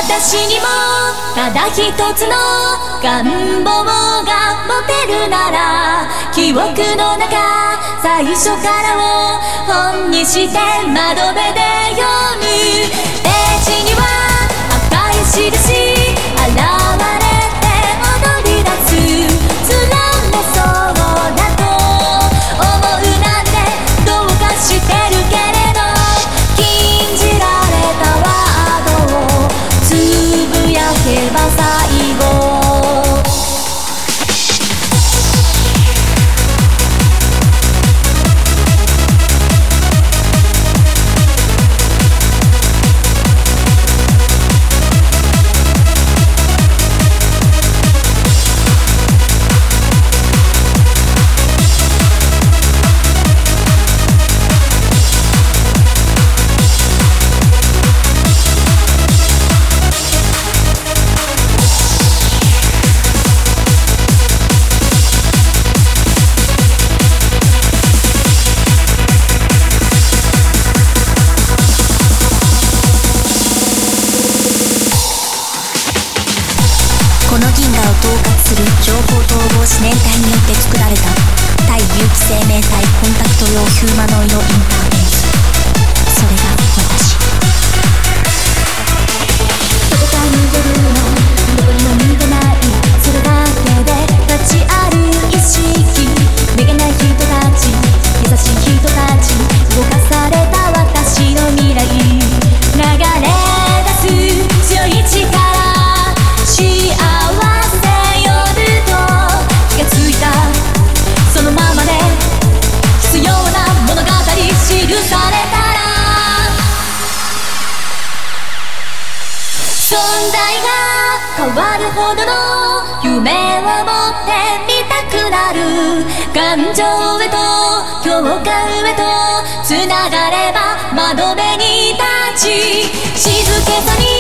私にもただ一つの願望が持てるなら、記憶の中最初からを本にして窓辺で読む。ページには赤い印現れて踊り出す。つられそうだと思うなんてどうかしてるけれど、禁じられたワードをつぶやけば最後。 この銀河を統括する情報統合思念体によって作られた対有機生命体コンタクト用ヒューマノイドインターフェース、それが私。 どこかにいるの、どこにも見てない、それだけで立ちある意識。めげない人たち、優しい人たち、動かされた私の未来。流れ出す強い力、幸せ夜と気がついた、そのままで必要な物語記されたら、存在が変わるほどの夢を持ってみたくなる。感情へと共感へとつながれば窓辺に立ち、静けさに